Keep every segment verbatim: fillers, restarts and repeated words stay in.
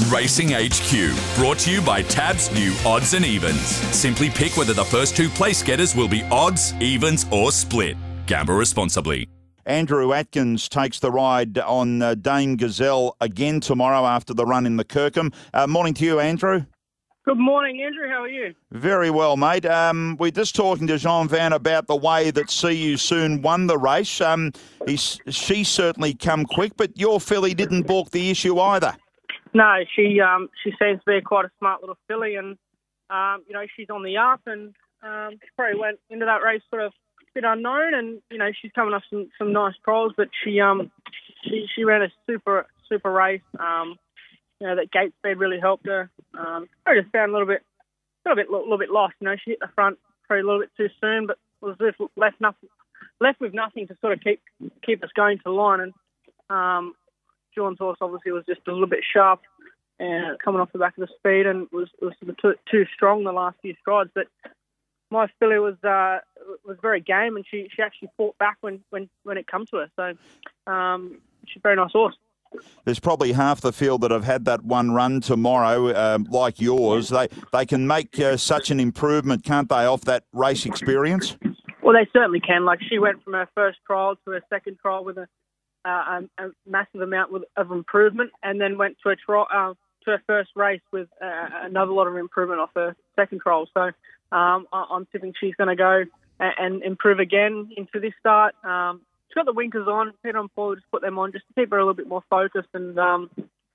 Racing H Q, brought to you by Tab's new Odds and Evens. Simply pick whether the first two place getters will be odds, evens or split. Gamble responsibly. Andrew Atkins takes the ride on uh, Dame Gazelle again tomorrow after the run in the Kirkham. Uh, morning to you, Andrew. Good morning, Andrew. How are you? Very well, mate. Um, we're just talking to Jean Van about the way that See You Soon won the race. Um, he's, she certainly come quick, but your filly didn't balk the issue either. No, she um, she seems to be quite a smart little filly, and um, you know she's on the up, and um, she probably went into that race sort of a bit unknown, and you know she's coming off some, some nice trials, but she um she she ran a super super race. Um, you know that gate speed really helped her. Um, I just found a little bit a little bit a little bit lost. You know she hit the front probably a little bit too soon, but was left nothing left with nothing to sort of keep keep us going to the line, and um. John's horse obviously was just a little bit sharp and coming off the back of the speed, and was was too, too strong the last few strides. But my filly was uh, was very game, and she, she actually fought back when, when, when it come to her. So um, she's a very nice horse. There's probably half the field that have had that one run tomorrow, um, like yours. They they can make uh, such an improvement, can't they, off that race experience? Well, they certainly can. Like she went from her first trial to her second trial with a Uh, a, a massive amount with, of improvement, and then went to a tri- uh, to her first race with uh, another lot of improvement off her second trial. So um, I, I'm tipping she's going to go and, and improve again into this start. Um, she's got the winkers on. Peter and Paul just put them on just to keep her a little bit more focused, and um,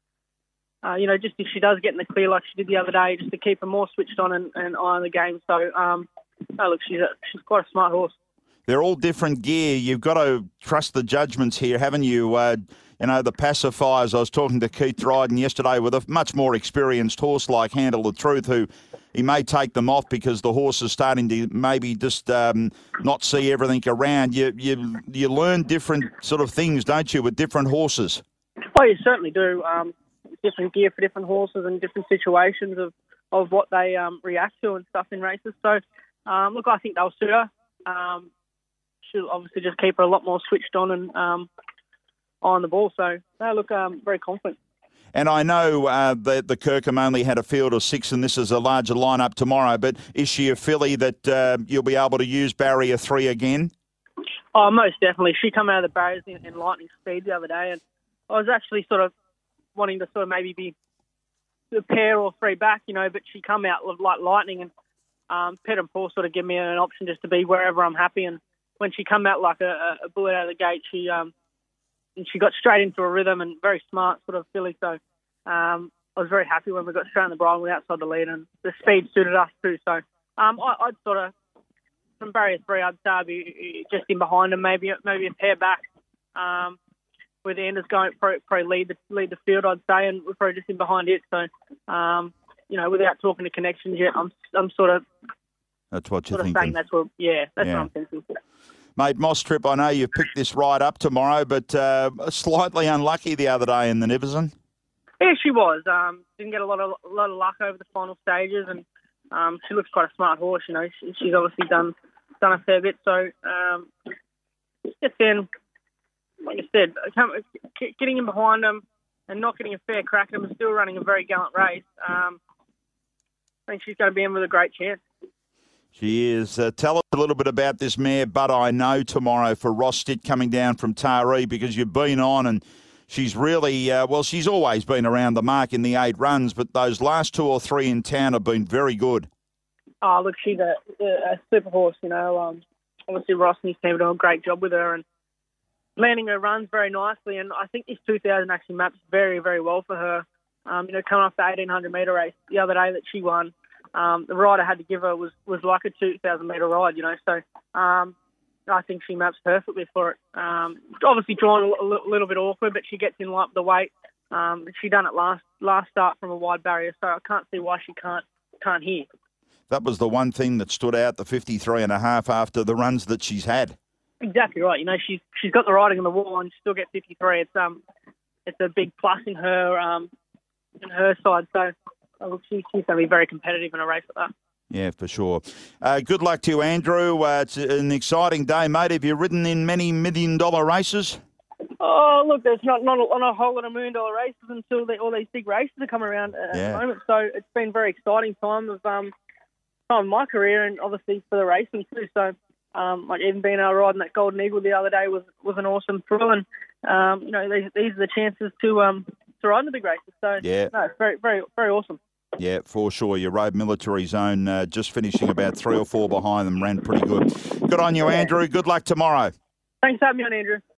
uh, you know, just if she does get in the clear like she did the other day, just to keep her more switched on and, and eye on the game. So um, oh, look, she's a, she's quite a smart horse. They're all different gear. You've got to trust the judgments here, haven't you? Uh, you know, the pacifiers. I was talking to Keith Dryden yesterday with a much more experienced horse like Handle the Truth, who he may take them off because the horse is starting to maybe just um, not see everything around. You, you you learn different sort of things, don't you, with different horses? Oh, you certainly do. Um, different gear for different horses and different situations of, of what they um, react to and stuff in races. So, um, look, I think they'll suit her. Um, She'll obviously just keep her a lot more switched on and um, on the ball. So, no, look, um, very confident. And I know uh, that the Kirkham only had a field of six, and this is a larger lineup tomorrow. But is she a filly that uh, you'll be able to use barrier three again? Oh, most definitely. She came out of the barriers in, in lightning speed the other day, and I was actually sort of wanting to sort of maybe be a pair or three back, you know. But she come out like lightning, and um, Pet and Paul sort of give me an option just to be wherever I'm happy. And when she come out like a, a bullet out of the gate, she um, and she got straight into a rhythm and very smart sort of filly. So um, I was very happy when we got straight in the bridle outside the lead, and the speed suited us too. So um, I, I'd sort of, from barrier three, I'd say I'd be just in behind them, maybe maybe a pair back. Um, where the Enders going probably, probably lead the lead the field, I'd say, and we're probably just in behind it. So um, you know, without talking to connections yet, I'm I'm sort of. That's what you're sort of thinking. Saying that's what, yeah, that's yeah. what I'm thinking. Mate, Moss Trip, I know you picked this ride up tomorrow, but uh, slightly unlucky the other day in the Niverson. Yeah, she was. Um, didn't get a lot of a lot of luck over the final stages, and um, she looks quite a smart horse. You know, she, she's obviously done done a fair bit. So um, just then, like I said, getting in behind them and not getting a fair crack at them, and still running a very gallant race. Um, I think she's going to be in with a great chance. She is. Uh, tell us a little bit about this mare, But I Know, tomorrow for Ross Stitt coming down from Taree, because you've been on and she's really, uh, well, she's always been around the mark in the eight runs, but those last two or three in town have been very good. Oh, look, she's a, a super horse, you know. Um, obviously, Ross and his team are doing a great job with her and landing her runs very nicely, and I think this two thousand actually maps very, very well for her. Um, you know, coming off the eighteen hundred metre race the other day that she won, Um, the ride I had to give her was, was like a two thousand metre ride, you know. So um, I think she maps perfectly for it. Um, obviously drawn a, a little bit awkward, but she gets in line with the weight. Um, she done it last last start from a wide barrier, so I can't see why she can't can't hear. That was the one thing that stood out, the fifty-three and a half after the runs that she's had. Exactly right. You know, she's she's got the riding on the wall and she still get fifty-three. It's um, it's a big plus in her um, in her side. So. Oh, she's going to be very competitive in a race like that. Yeah, for sure. Uh, good luck to you, Andrew. Uh, it's an exciting day, mate. Have you ridden in many million-dollar races? Oh, look, there's not not a, not a whole lot of million dollar races until the, all these big races are coming around at Yeah. the moment. So it's been a very exciting time of um time of my career, and obviously for the racing too. So um, like even being able to ride in that Golden Eagle the other day was, was an awesome thrill, and um, you know these, these are the chances to um to ride in the big races. So Yeah. no, it's very very very awesome. Yeah, for sure. Your Road Military Zone uh, just finishing about three or four behind them, ran pretty good. Good on you, Andrew. Good luck tomorrow. Thanks for having me on, Andrew.